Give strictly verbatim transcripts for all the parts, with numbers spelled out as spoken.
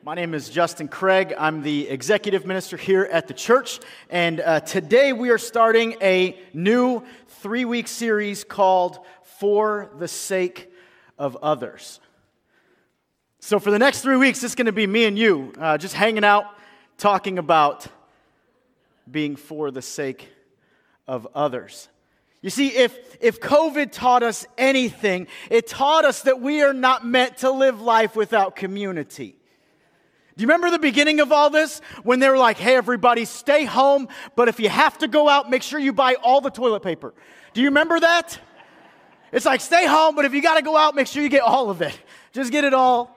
My name is Justin Craig. I'm the executive minister here at the church, and uh, today we are starting a new three-week series called For the Sake of Others. So for the next three weeks, it's going to be me and you uh, just hanging out, talking about being for the sake of others. You see, if, if COVID taught us anything, it taught us that we are not meant to live life without community. Do you remember the beginning of all this? When they were like, hey, everybody, stay home, but if you have to go out, make sure you buy all the toilet paper. Do you remember that? It's like, stay home, but if you got to go out, make sure you get all of it. Just get it all.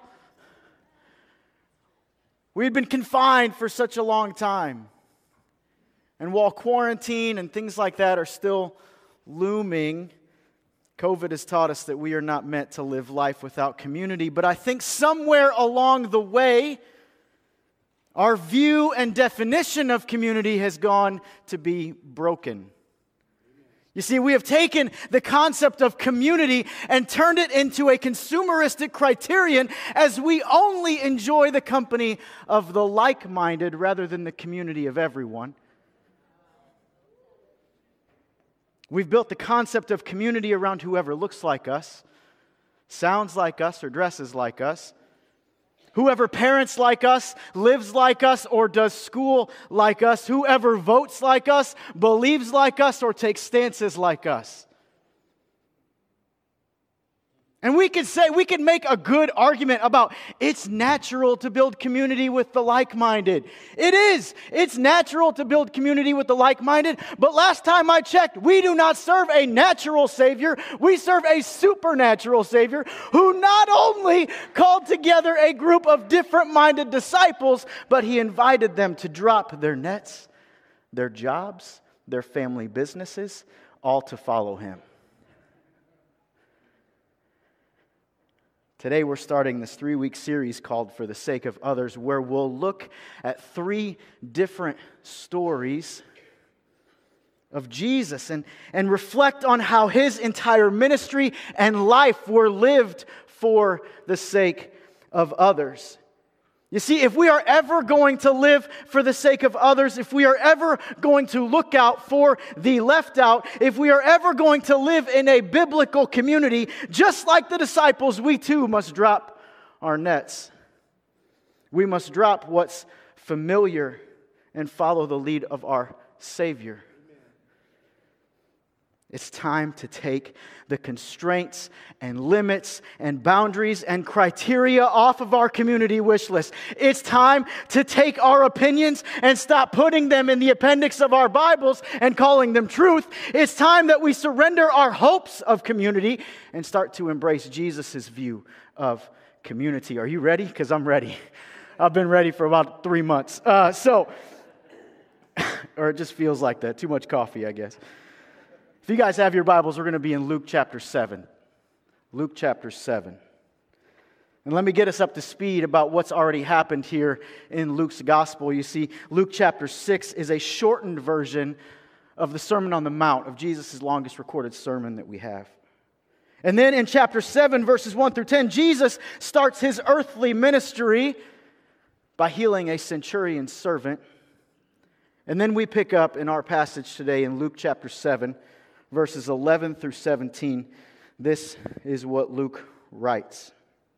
We had been confined for such a long time. And while quarantine and things like that are still looming, COVID has taught us that we are not meant to live life without community. But I think somewhere along the way, our view and definition of community has gone to be broken. You see, we have taken the concept of community and turned it into a consumeristic criterion as we only enjoy the company of the like-minded rather than the community of everyone. We've built the concept of community around whoever looks like us, sounds like us, or dresses like us. Whoever parents like us, lives like us, or does school like us. Whoever votes like us, believes like us, or takes stances like us. And we could say, we could make a good argument about it's natural to build community with the like-minded. It is. It's natural to build community with the like-minded. But last time I checked, we do not serve a natural Savior. We serve a supernatural Savior who not only called together a group of different-minded disciples, but He invited them to drop their nets, their jobs, their family businesses, all to follow Him. Today we're starting this three-week series called For the Sake of Others, where we'll look at three different stories of Jesus and, and reflect on how His entire ministry and life were lived for the sake of others. You see, if we are ever going to live for the sake of others, if we are ever going to look out for the left out, if we are ever going to live in a biblical community, just like the disciples, we too must drop our nets. We must drop what's familiar and follow the lead of our Savior. It's time to take the constraints and limits and boundaries and criteria off of our community wish list. It's time to take our opinions and stop putting them in the appendix of our Bibles and calling them truth. It's time that we surrender our hopes of community and start to embrace Jesus' view of community. Are you ready? Because I'm ready. I've been ready for about three months. Uh, so, or it just feels like that. Too much coffee, I guess. If you guys have your Bibles, we're going to be in Luke chapter seven. Luke chapter seven. And let me get us up to speed about what's already happened here in Luke's gospel. You see, Luke chapter six is a shortened version of the Sermon on the Mount, of Jesus' longest recorded sermon that we have. And then in chapter seven, verses one through ten, Jesus starts His earthly ministry by healing a centurion's servant. And then we pick up in our passage today in Luke chapter seven, verses eleven through seventeen, this is what Luke writes.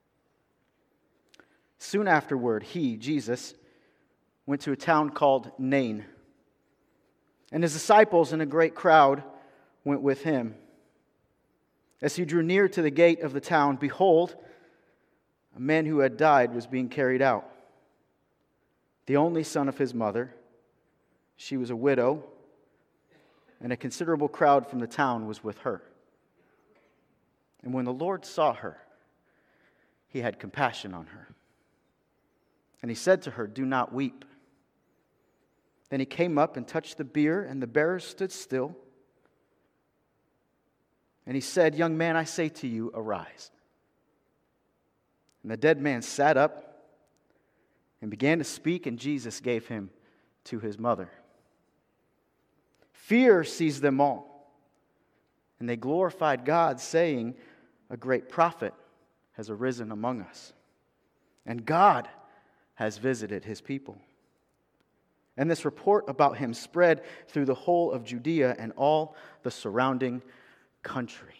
Soon afterward, He, Jesus, went to a town called Nain, and His disciples and a great crowd went with Him. As He drew near to the gate of the town, behold, a man who had died was being carried out, the only son of his mother. She was a widow, and a considerable crowd from the town was with her. And when the Lord saw her, He had compassion on her. And He said to her, "Do not weep." Then He came up and touched the bier, and the bearers stood still. And He said, "Young man, I say to you, arise." And the dead man sat up and began to speak, and Jesus gave him to his mother. Fear seized them all, and they glorified God, saying, "A great prophet has arisen among us, and God has visited his people. And this report about him spread through the whole of Judea and all the surrounding country.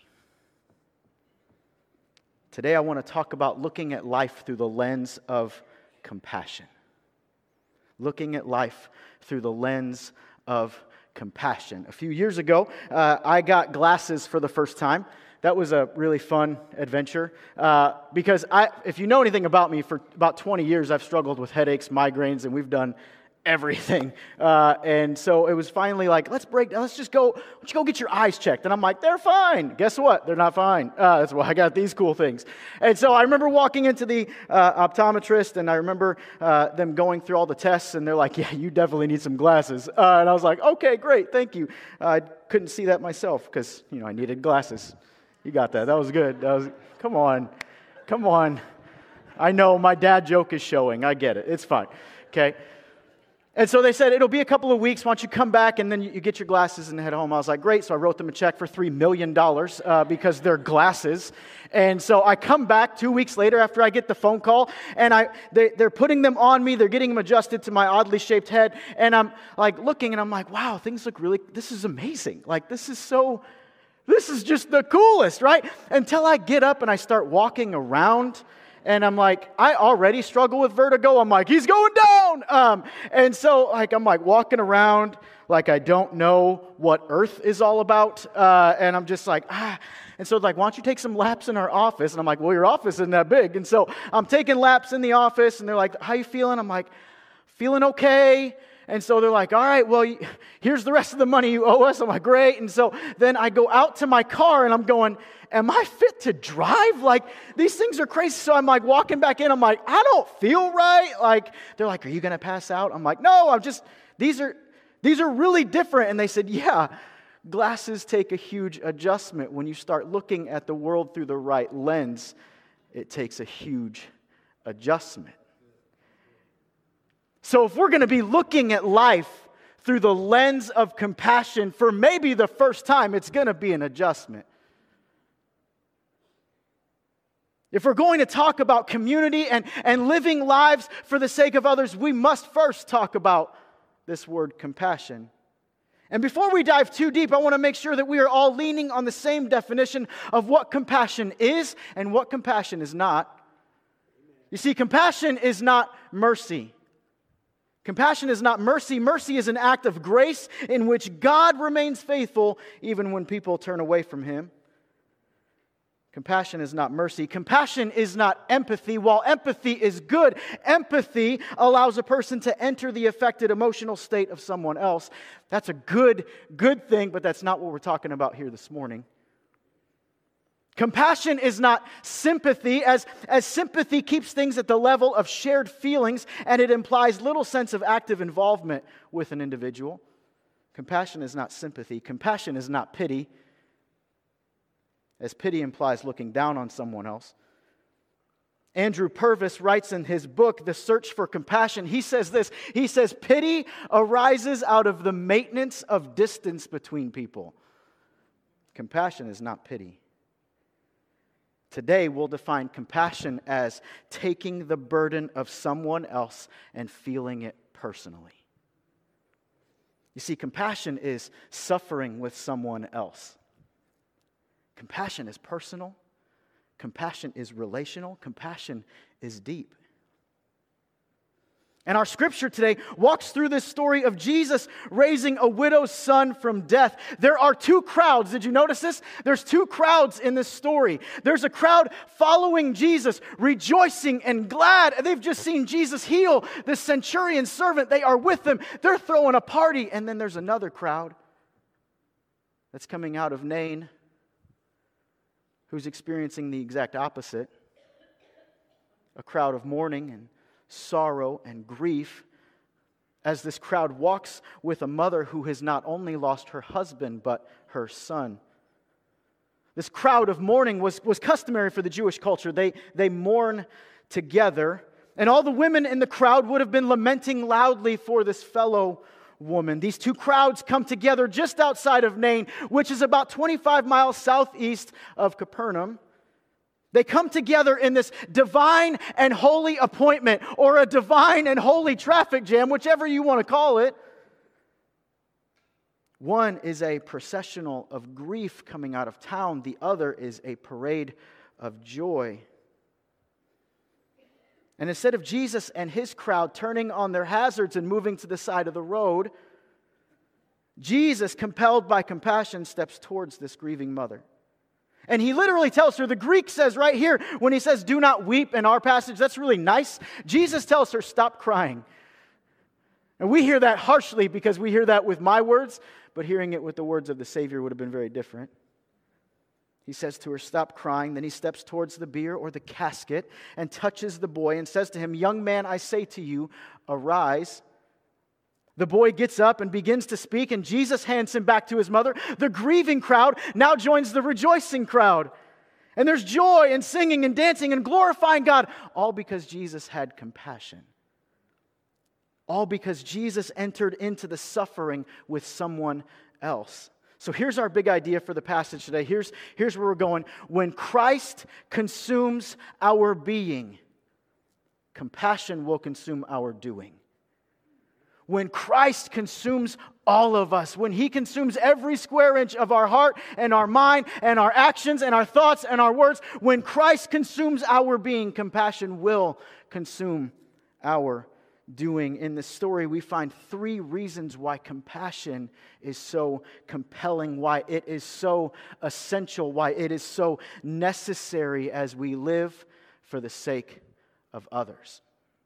Today I want to talk about looking at life through the lens of compassion. Looking at life through the lens of compassion. A few years ago, uh, I got glasses for the first time. That was a really fun adventure uh, because I, if you know anything about me, for about twenty years I've struggled with headaches, migraines, and we've done everything. Uh, and so it was finally like, let's break down, let's just go, let's go get your eyes checked. And I'm like, they're fine. Guess what? They're not fine. Uh, that's why I got these cool things. And so I remember walking into the uh, optometrist, and I remember uh, them going through all the tests, and they're like, yeah, you definitely need some glasses. Uh, and I was like, okay, great, thank you. Uh, I couldn't see that myself because, you know, I needed glasses. You got that. That was good. That was, come on. Come on. I know my dad joke is showing. I get it. It's fine. Okay. And so they said, it'll be a couple of weeks. Why don't you come back and then you get your glasses and head home. I was like, great. So I wrote them a check for three million dollars uh, because they're glasses. And so I come back two weeks later after I get the phone call, and I they, they're putting them on me. They're getting them adjusted to my oddly shaped head. And I'm like looking, and I'm like, wow, things look really, this is amazing. Like, this is so, this is just the coolest, right? Until I get up and I start walking around. And I'm like, I already struggle with vertigo. I'm like, he's going down. Um, and so like, I'm like walking around like I don't know what Earth is all about. Uh, and I'm just like, ah. And so like, why don't you take some laps in our office? And I'm like, well, your office isn't that big. And so I'm taking laps in the office, and they're like, how you feeling? I'm like, feeling okay. And so they're like, all right, well, here's the rest of the money you owe us. I'm like, great. And so then I go out to my car, and I'm going, am I fit to drive? Like, these things are crazy. So I'm like walking back in. I'm like, I don't feel right. Like, they're like, are you going to pass out? I'm like, no, I'm just, these are, these are really different. And they said, yeah, glasses take a huge adjustment. When you start looking at the world through the right lens, it takes a huge adjustment. So if we're going to be looking at life through the lens of compassion for maybe the first time, it's going to be an adjustment. If we're going to talk about community and, and living lives for the sake of others, we must first talk about this word compassion. And before we dive too deep, I want to make sure that we are all leaning on the same definition of what compassion is and what compassion is not. You see, compassion is not mercy. Compassion is not mercy. Mercy is an act of grace in which God remains faithful even when people turn away from Him. Compassion is not mercy. Compassion is not empathy. While empathy is good, empathy allows a person to enter the affected emotional state of someone else. That's a good, good thing, but that's not what we're talking about here this morning. Compassion is not sympathy, as, as sympathy keeps things at the level of shared feelings, and it implies little sense of active involvement with an individual. Compassion is not sympathy. Compassion is not pity, as pity implies looking down on someone else. Andrew Purvis writes in his book, The Search for Compassion, he says this, he says, pity arises out of the maintenance of distance between people. Compassion is not pity. Today, we'll define compassion as taking the burden of someone else and feeling it personally. You see, compassion is suffering with someone else. Compassion is personal. Compassion is relational. Compassion is deep. And our scripture today walks through this story of Jesus raising a widow's son from death. There are two crowds. Did you notice this? There's two crowds in this story. There's a crowd following Jesus, rejoicing and glad. They've just seen Jesus heal the centurion servant. They are with him. They're throwing a party. And then there's another crowd that's coming out of Nain who's experiencing the exact opposite. A crowd of mourning and sorrow and grief as this crowd walks with a mother who has not only lost her husband but her son. This crowd of mourning was, was customary for the Jewish culture. They, they mourn together, and all the women in the crowd would have been lamenting loudly for this fellow woman. These two crowds come together just outside of Nain, which is about twenty-five miles southeast of Capernaum. They come together in this divine and holy appointment, or a divine and holy traffic jam, whichever you want to call it. One is a processional of grief coming out of town. The other is a parade of joy. And instead of Jesus and his crowd turning on their hazards and moving to the side of the road, Jesus, compelled by compassion, steps towards this grieving mother. And he literally tells her, the Greek says right here, when he says, do not weep in our passage, that's really nice. Jesus tells her, stop crying. And we hear that harshly because we hear that with my words, but hearing it with the words of the Savior would have been very different. He says to her, stop crying. Then he steps towards the bier or the casket and touches the boy and says to him, young man, I say to you, arise. The boy gets up and begins to speak, and Jesus hands him back to his mother. The grieving crowd now joins the rejoicing crowd. And there's joy and singing and dancing and glorifying God, all because Jesus had compassion. All because Jesus entered into the suffering with someone else. So here's our big idea for the passage today. Here's, here's where we're going. When Christ consumes our being, compassion will consume our doing. When Christ consumes all of us, when He consumes every square inch of our heart and our mind and our actions and our thoughts and our words, when Christ consumes our being, compassion will consume our doing. In this story, we find three reasons why compassion is so compelling, why it is so essential, why it is so necessary as we live for the sake of others.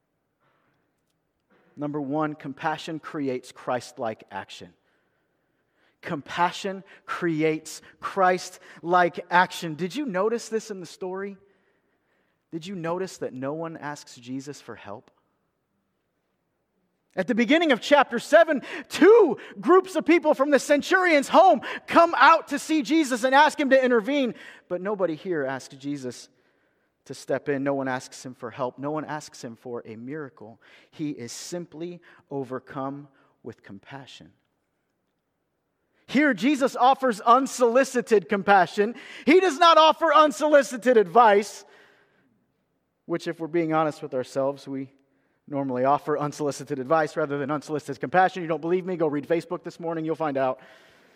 Number one, compassion creates Christ-like action. Compassion creates Christ-like action. Did you notice this in the story? Did you notice that no one asks Jesus for help? At the beginning of chapter seven, two groups of people from the centurion's home come out to see Jesus and ask Him to intervene, but nobody here asks Jesus to step in. No one asks Him for help. No one asks Him for a miracle. He is simply overcome with compassion. Here, Jesus offers unsolicited compassion. He does not offer unsolicited advice, which, if we're being honest with ourselves, we normally offer unsolicited advice rather than unsolicited compassion. You don't believe me? Go read Facebook this morning. You'll find out.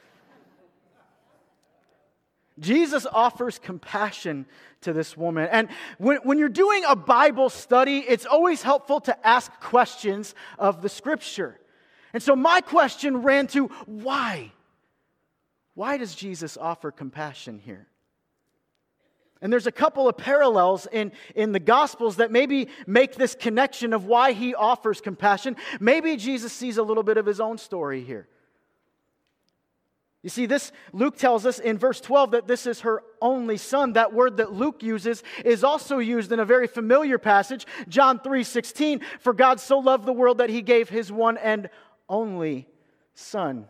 Jesus offers compassion to this woman. And when, when you're doing a Bible study, it's always helpful to ask questions of the Scripture. And so my question ran to why? Why does Jesus offer compassion here? And there's a couple of parallels in, in the Gospels that maybe make this connection of why He offers compassion. Maybe Jesus sees a little bit of His own story here. You see, this Luke tells us in verse twelve that this is her only son. That word that Luke uses is also used in a very familiar passage, John three sixteen. For God so loved the world that He gave His one and only Son.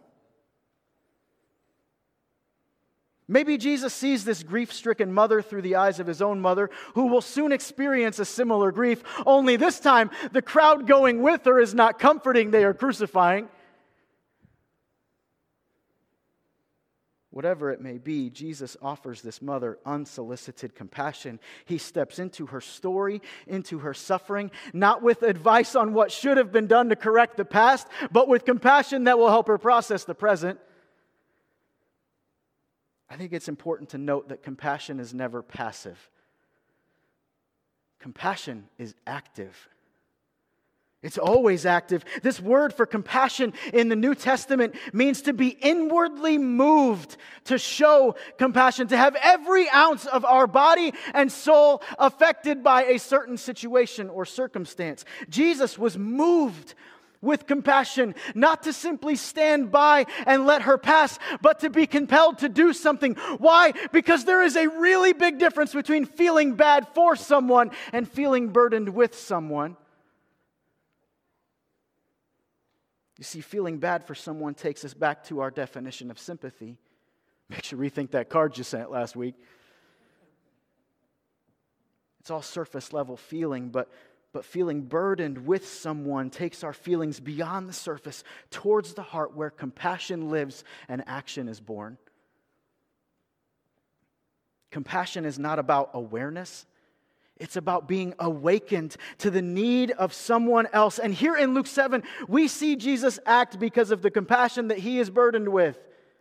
Maybe Jesus sees this grief-stricken mother through the eyes of His own mother, who will soon experience a similar grief, only this time the crowd going with her is not comforting, they are crucifying. Whatever it may be, Jesus offers this mother unsolicited compassion. He steps into her story, into her suffering, not with advice on what should have been done to correct the past, but with compassion that will help her process the present. I think it's important to note that compassion is never passive. Compassion is active. It's always active. This word for compassion in the New Testament means to be inwardly moved, to show compassion, to have every ounce of our body and soul affected by a certain situation or circumstance. Jesus was moved with compassion, not to simply stand by and let her pass, but to be compelled to do something. Why? Because there is a really big difference between feeling bad for someone and feeling burdened with someone. You see, feeling bad for someone takes us back to our definition of sympathy. Makes you rethink that card you sent last week. It's all surface level feeling, but, but feeling burdened with someone takes our feelings beyond the surface towards the heart where compassion lives and action is born. Compassion is not about awareness. It's about being awakened to the need of someone else. And here in Luke seven, we see Jesus act because of the compassion that he is burdened with.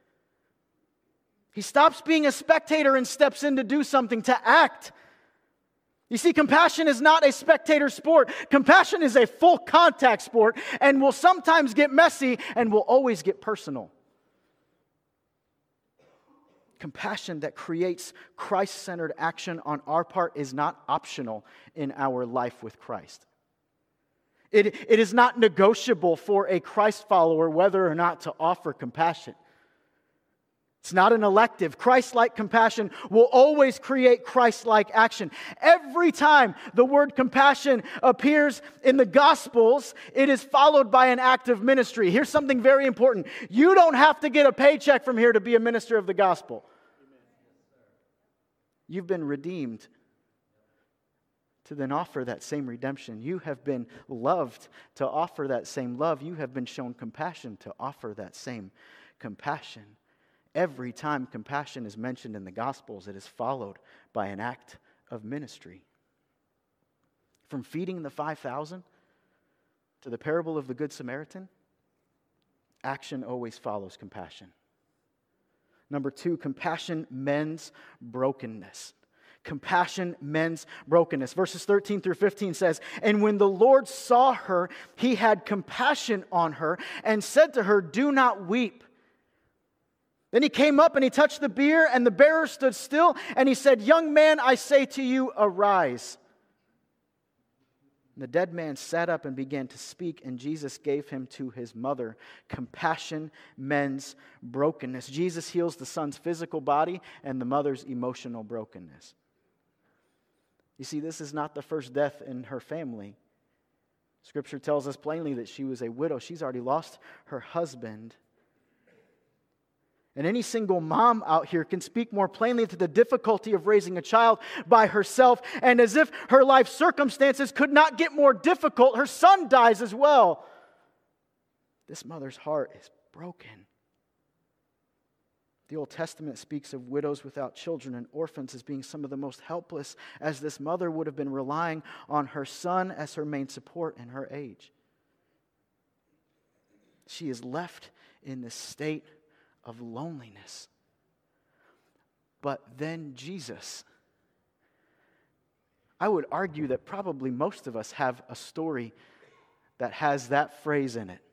He stops being a spectator and steps in to do something, to act. You see, compassion is not a spectator sport. Compassion is a full contact sport and will sometimes get messy and will always get personal. Compassion that creates Christ-centered action on our part is not optional in our life with Christ. It, it is not negotiable for a Christ follower whether or not to offer compassion. It's not an elective. Christ-like compassion will always create Christ-like action. Every time the word compassion appears in the Gospels, it is followed by an act of ministry. Here's something very important. You don't have to get a paycheck from here to be a minister of the gospel. You've been redeemed to then offer that same redemption. You have been loved to offer that same love. You have been shown compassion to offer that same compassion. Every time compassion is mentioned in the Gospels, it is followed by an act of ministry. From feeding the five thousand to the parable of the Good Samaritan, action always follows compassion. Number two, compassion mends brokenness. Compassion mends brokenness. Verses thirteen through fifteen says, "And when the Lord saw her, he had compassion on her and said to her, 'Do not weep.' Then he came up and he touched the bier, and the bearer stood still, and he said, 'Young man, I say to you, arise.' And the dead man sat up and began to speak, and Jesus gave him to his mother." Compassion mends brokenness. Jesus heals the son's physical body and the mother's emotional brokenness. You see, this is not the first death in her family. Scripture tells us plainly that she was a widow. She's already lost her husband. And any single mom out here can speak more plainly to the difficulty of raising a child by herself. And as if her life circumstances could not get more difficult, her son dies as well. This mother's heart is broken. The Old Testament speaks of widows without children and orphans as being some of the most helpless, as this mother would have been relying on her son as her main support in her age. She is left in this state of loneliness. But then Jesus. I would argue that probably most of us have a story that has that phrase in it.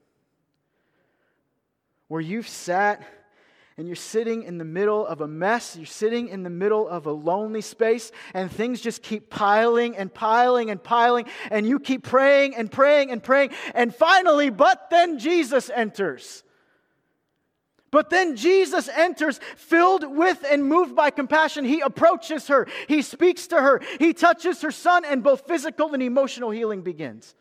Where you've sat and you're sitting in the middle of a mess, you're sitting in the middle of a lonely space, and things just keep piling and piling and piling, and you keep praying and praying and praying, and finally, but then Jesus enters. But then Jesus enters, filled with and moved by compassion. He approaches her. He speaks to her. He touches her son, and both physical and emotional healing begins.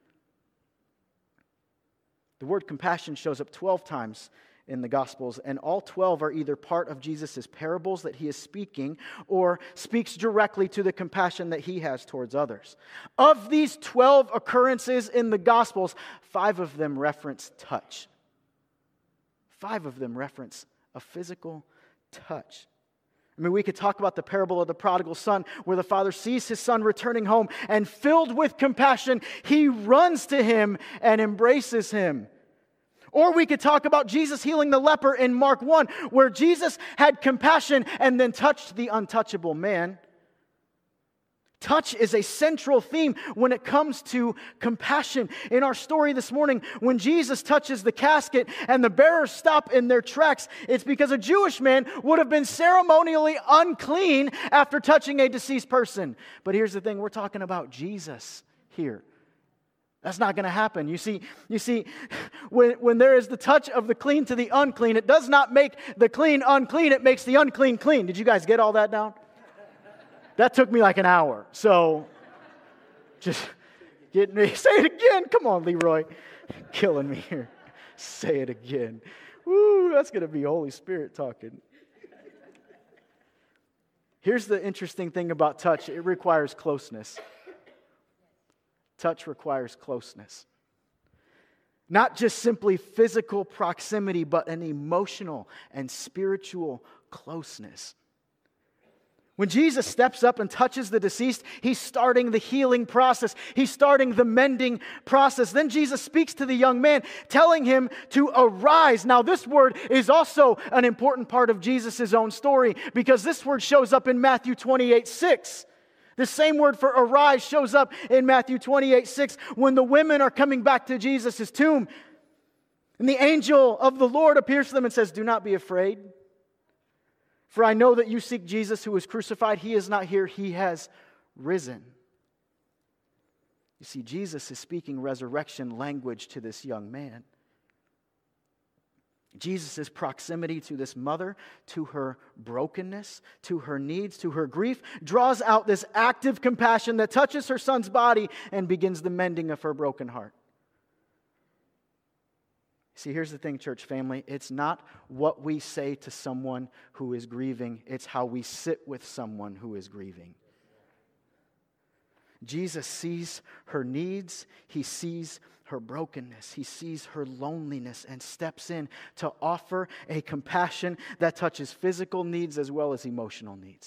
The word compassion shows up twelve times in the Gospels, and all twelve are either part of Jesus' parables that he is speaking or speaks directly to the compassion that he has towards others. Of these twelve occurrences in the Gospels, five of them reference touch. Five of them reference a physical touch. I mean, we could talk about the parable of the prodigal son, where the father sees his son returning home, and filled with compassion, he runs to him and embraces him. Or we could talk about Jesus healing the leper in Mark one, where Jesus had compassion and then touched the untouchable man. Touch is a central theme when it comes to compassion. In our story this morning, when Jesus touches the casket and the bearers stop in their tracks, it's because a Jewish man would have been ceremonially unclean after touching a deceased person. But here's the thing, we're talking about Jesus here. That's not going to happen. You see, you see, when, when there is the touch of the clean to the unclean, it does not make the clean unclean, it makes the unclean clean. Did you guys get all that down? That took me like an hour. So, just get me. Say it again. Come on, Leroy. Killing me here. Say it again. Woo, that's going to be Holy Spirit talking. Here's the interesting thing about touch. It requires closeness. Touch requires closeness. Not just simply physical proximity, but an emotional and spiritual closeness. When Jesus steps up and touches the deceased, He's starting the healing process. He's starting the mending process. Then Jesus speaks to the young man, telling him to arise. Now, this word is also an important part of Jesus' own story, because this word shows up in Matthew twenty-eight six. The same word for arise shows up in Matthew twenty-eight six when the women are coming back to Jesus' tomb. And the angel of the Lord appears to them and says, "Do not be afraid. For I know that you seek Jesus who was crucified. He is not here. He has risen." You see, Jesus is speaking resurrection language to this young man. Jesus' proximity to this mother, to her brokenness, to her needs, to her grief, draws out this active compassion that touches her son's body and begins the mending of her broken heart. See, here's the thing, church family. It's not what we say to someone who is grieving. It's how we sit with someone who is grieving. Jesus sees her needs. He sees her brokenness. He sees her loneliness and steps in to offer a compassion that touches physical needs as well as emotional needs.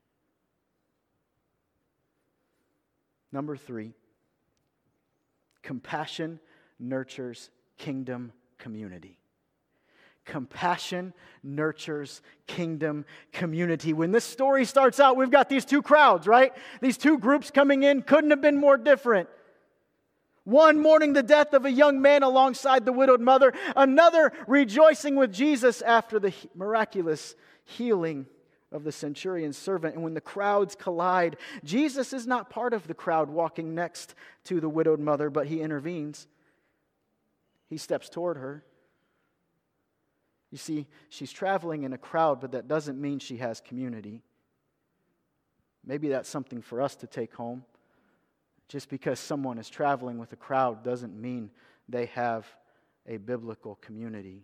Number three, compassion nurtures kingdom community. Compassion nurtures kingdom community. When this story starts out, we've got these two crowds, right? These two groups coming in, couldn't have been more different. One mourning the death of a young man alongside the widowed mother. Another rejoicing with Jesus after the miraculous healing of the centurion's servant. And when the crowds collide, Jesus is not part of the crowd walking next to the widowed mother, but He intervenes. He steps toward her. You see, she's traveling in a crowd, but that doesn't mean she has community. Maybe that's something for us to take home. Just because someone is traveling with a crowd doesn't mean they have a biblical community.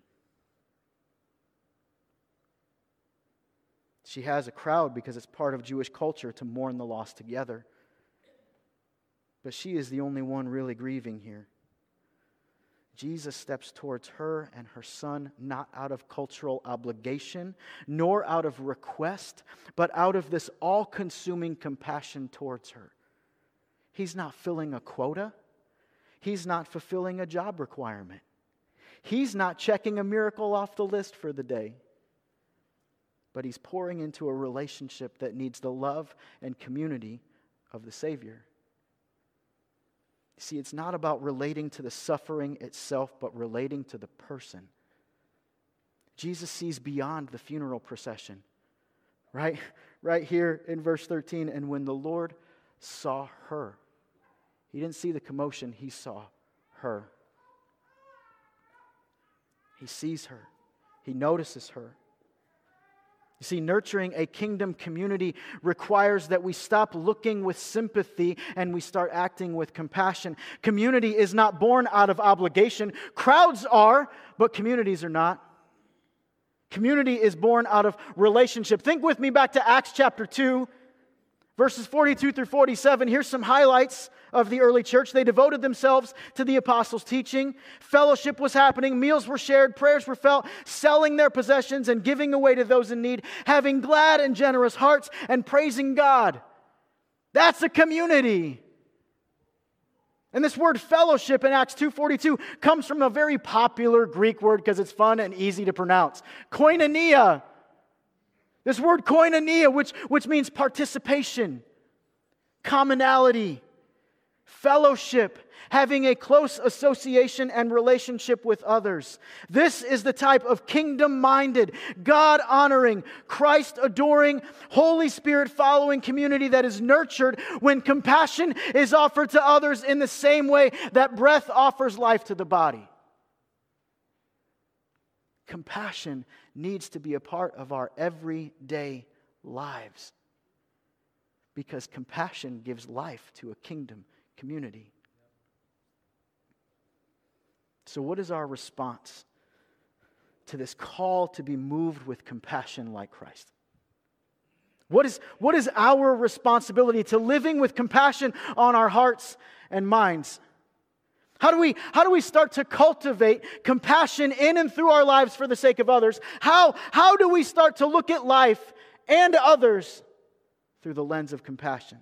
She has a crowd because it's part of Jewish culture to mourn the loss together. But she is the only one really grieving here. Jesus steps towards her and her son, not out of cultural obligation, nor out of request, but out of this all-consuming compassion towards her. He's not filling a quota. He's not fulfilling a job requirement. He's not checking a miracle off the list for the day. But He's pouring into a relationship that needs the love and community of the Savior. See, it's not about relating to the suffering itself, but relating to the person. Jesus sees beyond the funeral procession. Right? Right here in verse thirteen, and when the Lord saw her. He didn't see the commotion, He saw her. He sees her. He notices her. You see, nurturing a kingdom community requires that we stop looking with sympathy and we start acting with compassion. Community is not born out of obligation. Crowds are, but communities are not. Community is born out of relationship. Think with me back to Acts chapter two, verses forty-two through forty-seven. Here's some highlights of the early church. They devoted themselves to the apostles' teaching. Fellowship was happening. Meals were shared. Prayers were felt. Selling their possessions and giving away to those in need. Having glad and generous hearts and praising God. That's a community. And this word fellowship in Acts two forty-two comes from a very popular Greek word because it's fun and easy to pronounce. Koinonia. This word koinonia, which, which means participation, commonality, fellowship, having a close association and relationship with others. This is the type of kingdom-minded, God-honoring, Christ-adoring, Holy Spirit-following community that is nurtured when compassion is offered to others in the same way that breath offers life to the body. Compassion needs to be a part of our everyday lives because compassion gives life to a kingdom community. So what is our response to this call to be moved with compassion like Christ? What is, what is our responsibility to living with compassion on our hearts and minds? How do we, how do we start to cultivate compassion in and through our lives for the sake of others? How, how do we start to look at life and others through the lens of compassion?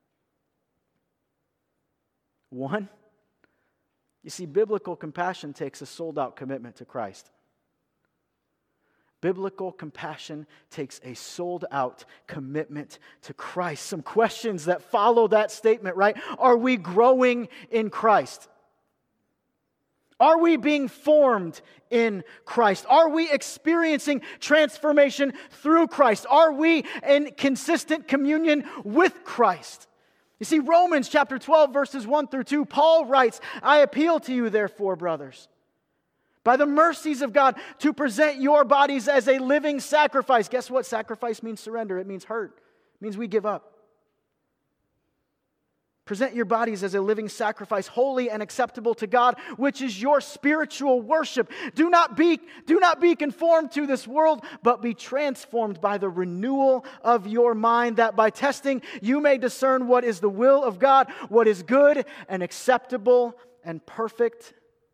One, you see, biblical compassion takes a sold-out commitment to Christ. Biblical compassion takes a sold-out commitment to Christ. Some questions that follow that statement, right? Are we growing in Christ? Are we being formed in Christ? Are we experiencing transformation through Christ? Are we in consistent communion with Christ? You see, Romans chapter twelve, verses one through two, Paul writes, I appeal to you, therefore, brothers, by the mercies of God, to present your bodies as a living sacrifice. Guess what? Sacrifice means surrender. It means hurt. It means we give up. Present your bodies as a living sacrifice, holy and acceptable to God, which is your spiritual worship. Do not be, do not be conformed to this world, but be transformed by the renewal of your mind, that by testing you may discern what is the will of God, what is good and acceptable and perfect.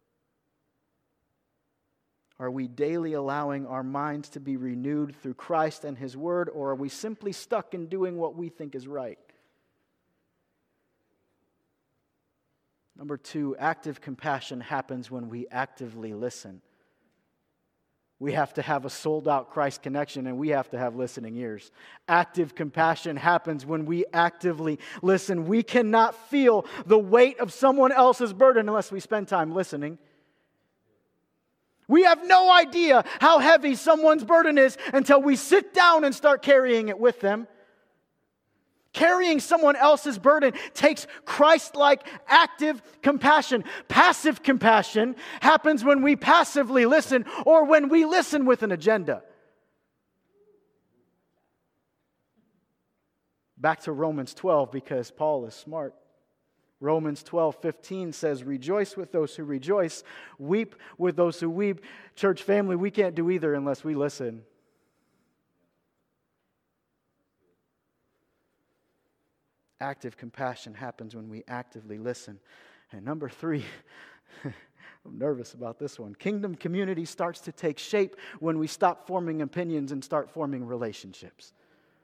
Are we daily allowing our minds to be renewed through Christ and His Word, or are we simply stuck in doing what we think is right? Number two, active compassion happens when we actively listen. We have to have a sold-out Christ connection, and we have to have listening ears. Active compassion happens when we actively listen. We cannot feel the weight of someone else's burden unless we spend time listening. We have no idea how heavy someone's burden is until we sit down and start carrying it with them. Carrying someone else's burden takes Christ-like active compassion. Passive compassion happens when we passively listen or when we listen with an agenda. Back to Romans twelve, because Paul is smart. Romans twelve fifteen says, rejoice with those who rejoice, weep with those who weep. Church family, we can't do either unless we listen. Active compassion happens when we actively listen. And number three, I'm nervous about this one. Kingdom community starts to take shape when we stop forming opinions and start forming relationships.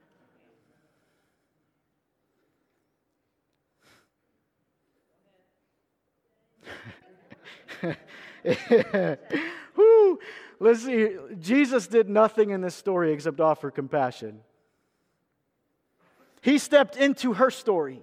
Woo. Let's see. Jesus did nothing in this story except offer compassion. He stepped into her story.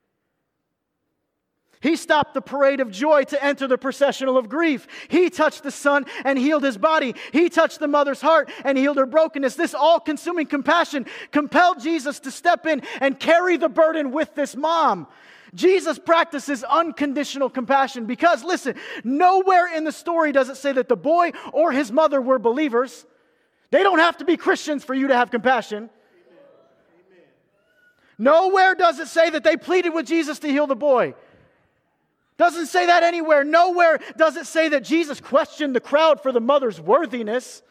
He stopped the parade of joy to enter the processional of grief. He touched the son and healed his body. He touched the mother's heart and healed her brokenness. This all-consuming compassion compelled Jesus to step in and carry the burden with this mom. Jesus practices unconditional compassion because, listen, nowhere in the story does it say that the boy or his mother were believers. They don't have to be Christians for you to have compassion. Nowhere does it say that they pleaded with Jesus to heal the boy. Doesn't say that anywhere. Nowhere does it say that Jesus questioned the crowd for the mother's worthiness.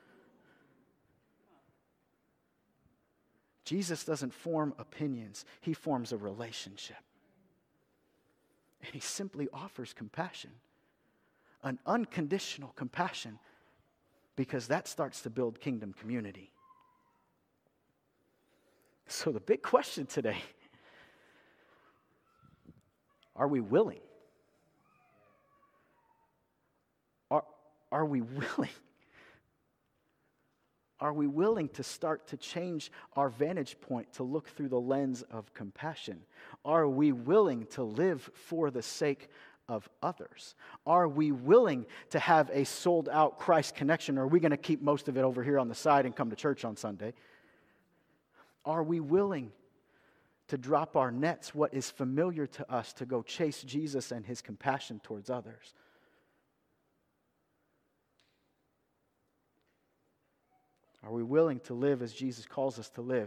Jesus doesn't form opinions. He forms a relationship. And He simply offers compassion. An unconditional compassion. Because that starts to build kingdom community. So the big question today, are we willing? Are, are we willing? Are we willing to start to change our vantage point to look through the lens of compassion? Are we willing to live for the sake of others? Are we willing to have a sold-out Christ connection, or are we going to keep most of it over here on the side and come to church on Sunday? Are we willing to drop our nets, what is familiar to us, to go chase Jesus and His compassion towards others? Are we willing to live as Jesus calls us to live?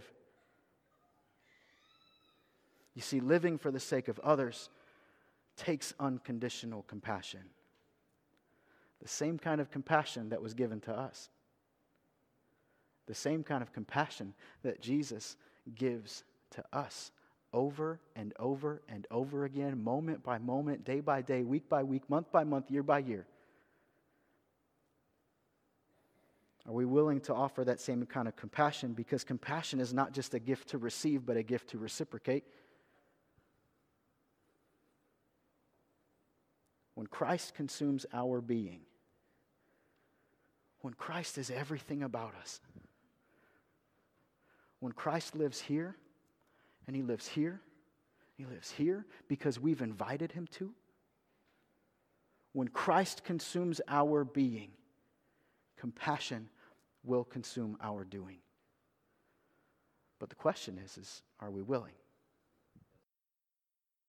You see, living for the sake of others takes unconditional compassion. The same kind of compassion that was given to us. The same kind of compassion that Jesus gives to us over and over and over again, moment by moment, day by day, week by week, month by month, year by year. Are we willing to offer that same kind of compassion? Because compassion is not just a gift to receive, but a gift to reciprocate. When Christ consumes our being, when Christ is everything about us, when Christ lives here, and he lives here, he lives here because we've invited him to, when Christ consumes our being, compassion will consume our doing. But the question is, is are we willing?